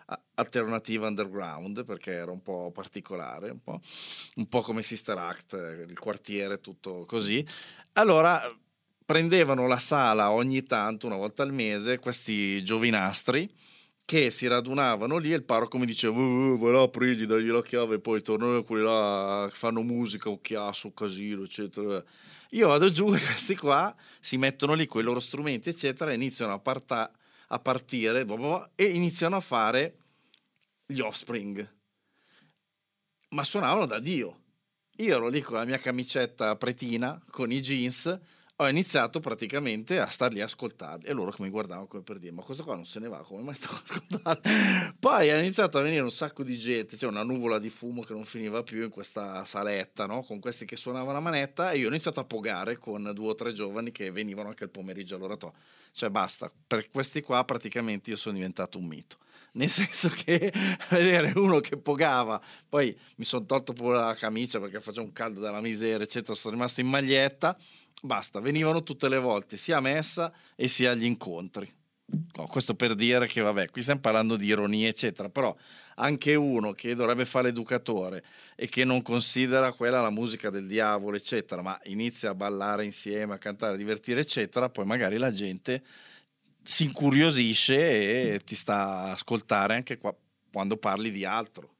alternativa underground, perché era un po' particolare, un po' come Sister Act, il quartiere tutto così. Allora prendevano la sala ogni tanto, una volta al mese, questi giovinastri che si radunavano lì e il parroco mi diceva vai là, aprigli, dagli la chiave e poi tornano quelli là, fanno musica, un chiasso, un casino, eccetera. Io vado giù e questi qua si mettono lì con i loro strumenti, eccetera, e iniziano a partire e iniziano a fare gli Offspring. Ma suonavano da Dio. Io ero lì con la mia camicetta pretina, con i jeans, ho iniziato praticamente a star lì a ascoltarli e loro che mi guardavano come per dire ma questo qua non se ne va, come mai stavo a ascoltare? Poi è iniziato a venire un sacco di gente, c'è una nuvola di fumo che non finiva più in questa saletta, no? Con questi che suonavano la manetta, e io ho iniziato a pogare con 2 o 3 giovani che venivano anche il pomeriggio all'oratorio. Cioè basta, per questi qua praticamente io sono diventato un mito, nel senso che vedere uno che pogava, poi mi sono tolto pure la camicia perché faceva un caldo della miseria, eccetera, sono rimasto in maglietta. Basta, venivano tutte le volte, sia a messa e sia agli incontri. Questo per dire che, vabbè, qui stiamo parlando di ironia, eccetera, però anche uno che dovrebbe fare l'educatore e che non considera quella la musica del diavolo, eccetera, ma inizia a ballare insieme, a cantare, a divertire, eccetera, poi magari la gente si incuriosisce e ti sta a ascoltare anche quando parli di altro.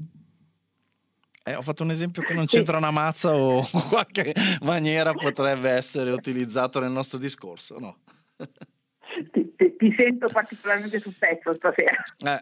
Ho fatto un esempio che non c'entra una mazza o in qualche maniera potrebbe essere utilizzato nel nostro discorso, no? Ti sento particolarmente sul pezzo stasera.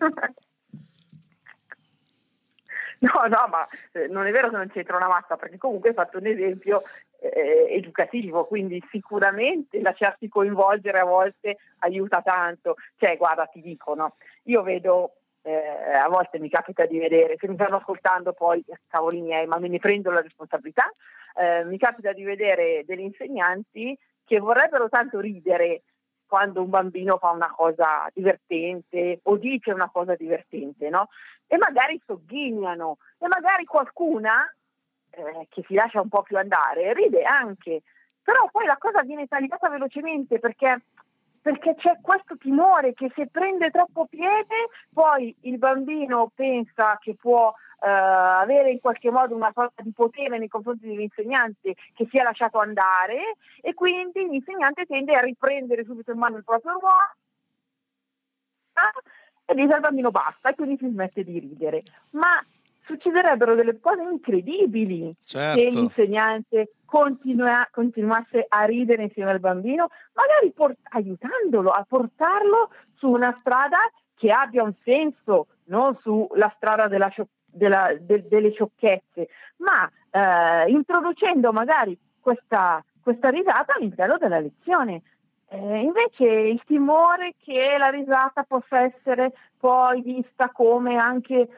No, ma non è vero che non c'entra una mazza, perché comunque hai fatto un esempio educativo, quindi sicuramente lasciarsi coinvolgere a volte aiuta tanto. Cioè, guarda, ti dico, no? Io vedo... a volte mi capita di vedere, se mi stanno ascoltando poi cavoli miei, ma me ne prendo la responsabilità, mi capita di vedere degli insegnanti che vorrebbero tanto ridere quando un bambino fa una cosa divertente o dice una cosa divertente, no? E magari sogghignano, e magari qualcuna che si lascia un po' più andare ride anche, però poi la cosa viene tagliata velocemente perché c'è questo timore che se prende troppo piede poi il bambino pensa che può avere in qualche modo una sorta di potere nei confronti dell'insegnante che si è lasciato andare, e quindi l'insegnante tende a riprendere subito in mano il proprio ruolo e dice al bambino basta, e quindi si smette di ridere. Ma succederebbero delle cose incredibili se l'insegnante continuasse a ridere insieme al bambino, magari aiutandolo a portarlo su una strada che abbia un senso, non sulla strada delle sciocchezze, ma introducendo magari questa risata all'interno della lezione. Invece il timore che la risata possa essere poi vista come anche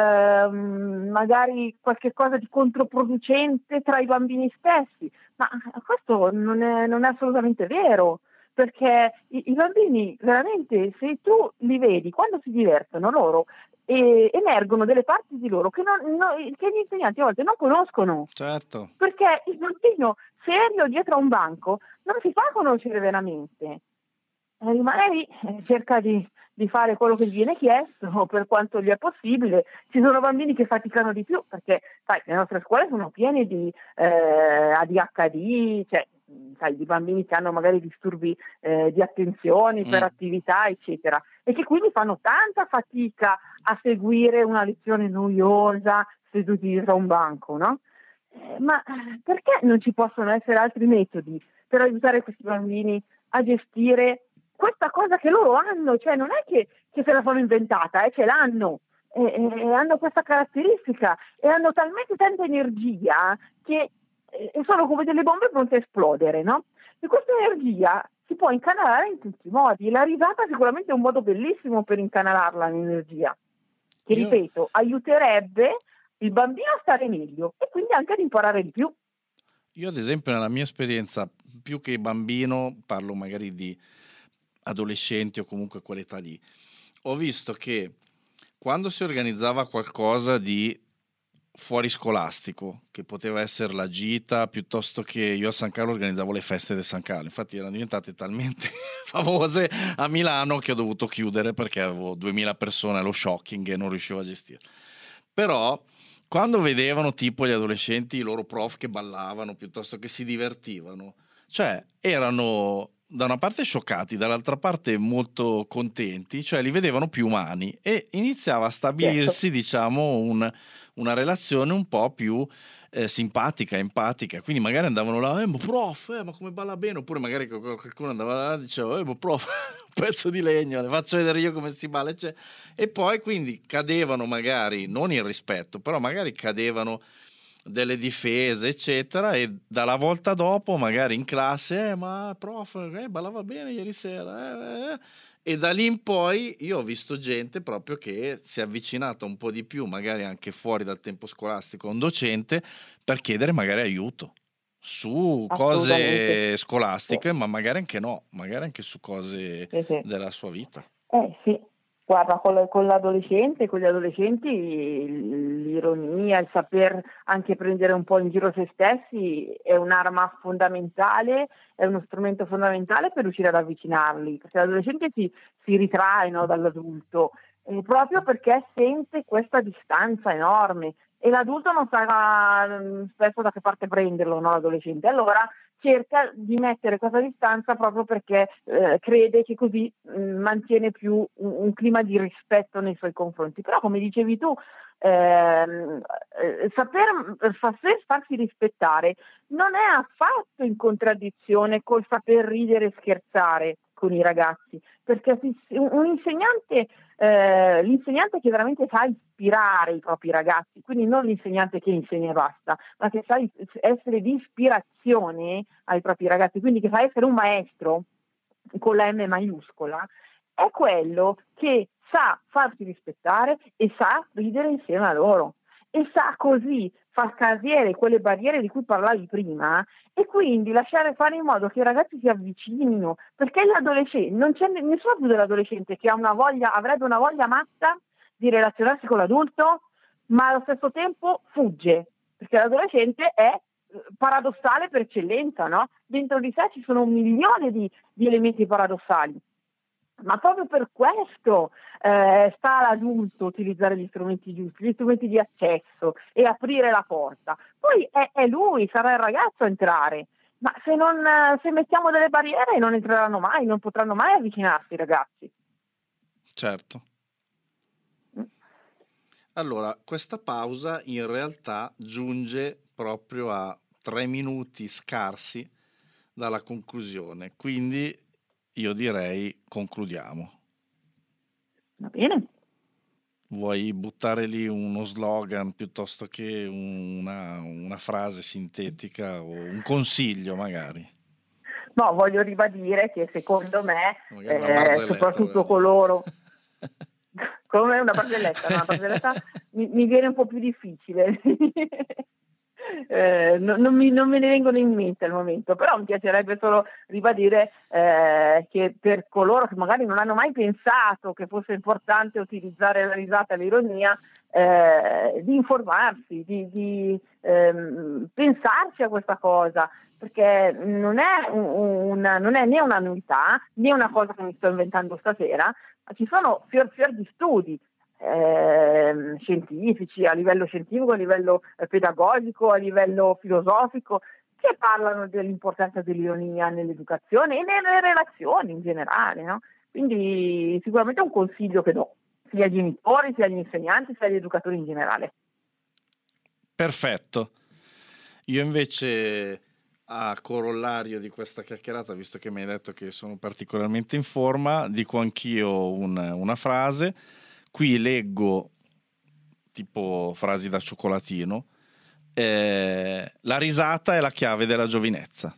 magari qualche cosa di controproducente tra i bambini stessi, ma questo non è assolutamente vero, perché i bambini veramente, se tu li vedi quando si divertono loro, emergono delle parti di loro che gli insegnanti a volte non conoscono. Certo. Perché il bambino serio dietro a un banco non si fa conoscere veramente. Magari cerca di fare quello che gli viene chiesto per quanto gli è possibile. Ci sono bambini che faticano di più perché, sai, le nostre scuole sono piene di ADHD, cioè sai, di bambini che hanno magari disturbi di attenzione, iperattività, eccetera, e che quindi fanno tanta fatica a seguire una lezione noiosa seduti dietro a un banco, no? Ma perché non ci possono essere altri metodi per aiutare questi bambini a gestire questa cosa che loro hanno? Cioè non è che se la sono inventata, ce l'hanno, e hanno questa caratteristica e hanno talmente tanta energia che sono come delle bombe pronte a esplodere, no? E questa energia si può incanalare in tutti i modi. La risata sicuramente è un modo bellissimo per incanalarla l'energia, che ripeto, aiuterebbe il bambino a stare meglio e quindi anche ad imparare di più. Io ad esempio nella mia esperienza, più che bambino, parlo magari di adolescenti o comunque quell'età lì, ho visto che quando si organizzava qualcosa di fuori scolastico, che poteva essere la gita, piuttosto che io a San Carlo organizzavo le feste del San Carlo, infatti erano diventate talmente famose a Milano che ho dovuto chiudere perché avevo 2000 persone allo shocking e non riuscivo a gestire. Però quando vedevano tipo gli adolescenti, i loro prof che ballavano piuttosto che si divertivano, cioè erano da una parte scioccati, dall'altra parte molto contenti, cioè li vedevano più umani e iniziava a stabilirsi, diciamo, una relazione un po' più simpatica, empatica, quindi magari andavano là, ma prof, ma come balla bene, oppure magari qualcuno andava là e diceva, ma prof, un pezzo di legno, le faccio vedere io come si balla, cioè. E poi quindi cadevano magari, non il rispetto, però magari cadevano delle difese eccetera, e dalla volta dopo magari in classe ma prof ballava bene ieri sera e da lì in poi io ho visto gente proprio che si è avvicinata un po' di più, magari anche fuori dal tempo scolastico, a un docente per chiedere magari aiuto su cose scolastiche, ma magari anche no, magari anche su cose della sua vita. Sì. Guarda, con l'adolescente, con gli adolescenti, l'ironia, il saper anche prendere un po' in giro se stessi è un'arma fondamentale, è uno strumento fondamentale per riuscire ad avvicinarli, perché l'adolescente si ritrae, no, dall'adulto, proprio perché sente questa distanza enorme e l'adulto non sa spesso da che parte prenderlo, no, l'adolescente. Allora cerca di mettere questa distanza proprio perché crede che così mantiene più un clima di rispetto nei suoi confronti. Però come dicevi tu, saper farsi rispettare non è affatto in contraddizione col saper ridere e scherzare con i ragazzi, perché un insegnante, l'insegnante che veramente sa ispirare i propri ragazzi, quindi non l'insegnante che insegna e basta, ma che sa essere di ispirazione ai propri ragazzi, quindi che sa essere un maestro con la M maiuscola, è quello che sa farsi rispettare e sa ridere insieme a loro e sa così far cadere quelle barriere di cui parlavi prima e quindi lasciare fare in modo che i ragazzi si avvicinino, perché l'adolescente, non c'è nessuno più dell'adolescente che avrebbe una voglia matta di relazionarsi con l'adulto, ma allo stesso tempo fugge, perché l'adolescente è paradossale per eccellenza, no? Dentro di sé ci sono 1 milione di elementi paradossali. Ma proprio per questo sta all'adulto utilizzare gli strumenti giusti, gli strumenti di accesso e aprire la porta. Poi è lui, sarà il ragazzo a entrare, ma se mettiamo delle barriere non entreranno mai, non potranno mai avvicinarsi i ragazzi. Certo. Allora, questa pausa in realtà giunge proprio a 3 minuti scarsi dalla conclusione, quindi io direi concludiamo. Va bene. Vuoi buttare lì uno slogan piuttosto che una frase sintetica o un consiglio magari? No, voglio ribadire che secondo me, soprattutto coloro... come una barzelletta, mi viene un po' più difficile. Non me ne vengono in mente al momento, però mi piacerebbe solo ribadire che per coloro che magari non hanno mai pensato che fosse importante utilizzare la risata e l'ironia, di informarsi, di pensarci a questa cosa, perché non è né una novità né una cosa che mi sto inventando stasera, ma ci sono fior di studi scientifici, a livello scientifico, a livello pedagogico, a livello filosofico, che parlano dell'importanza dell'ironia nell'educazione e nelle relazioni in generale, no? Quindi sicuramente è un consiglio che do sia ai genitori, sia agli insegnanti, sia agli educatori in generale. Perfetto. Io invece, a corollario di questa chiacchierata, visto che mi hai detto che sono particolarmente in forma, dico anch'io una frase. Qui leggo tipo frasi da cioccolatino. La risata è la chiave della giovinezza.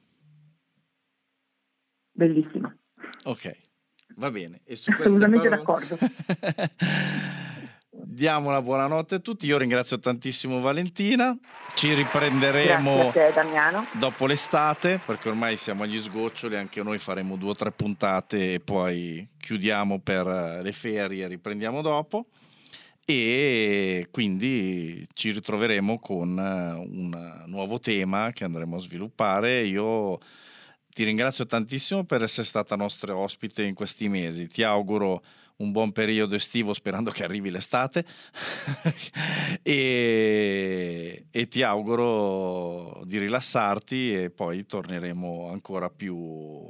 Bellissima. Ok, va bene. E su assolutamente d'accordo. Diamo la buonanotte a tutti. Io ringrazio tantissimo Valentina. Ci riprenderemo a te, Damiano, dopo l'estate, perché ormai siamo agli sgoccioli. Anche noi faremo 2 o 3 puntate e poi chiudiamo per le ferie e riprendiamo dopo. e quindi ci ritroveremo con un nuovo tema che andremo a sviluppare. Io ti ringrazio tantissimo per essere stata nostra ospite in questi mesi, ti auguro un buon periodo estivo sperando che arrivi l'estate e ti auguro di rilassarti e poi torneremo ancora più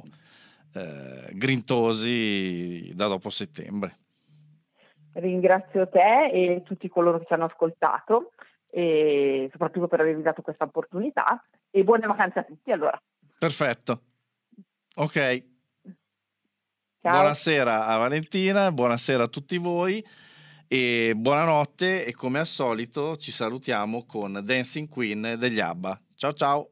grintosi da dopo settembre. Ringrazio te e tutti coloro che ci hanno ascoltato e soprattutto per avermi dato questa opportunità, e buone vacanze a tutti allora. Perfetto, ok. Ciao. Buonasera a Valentina, buonasera a tutti voi e buonanotte, e come al solito ci salutiamo con Dancing Queen degli ABBA. Ciao ciao.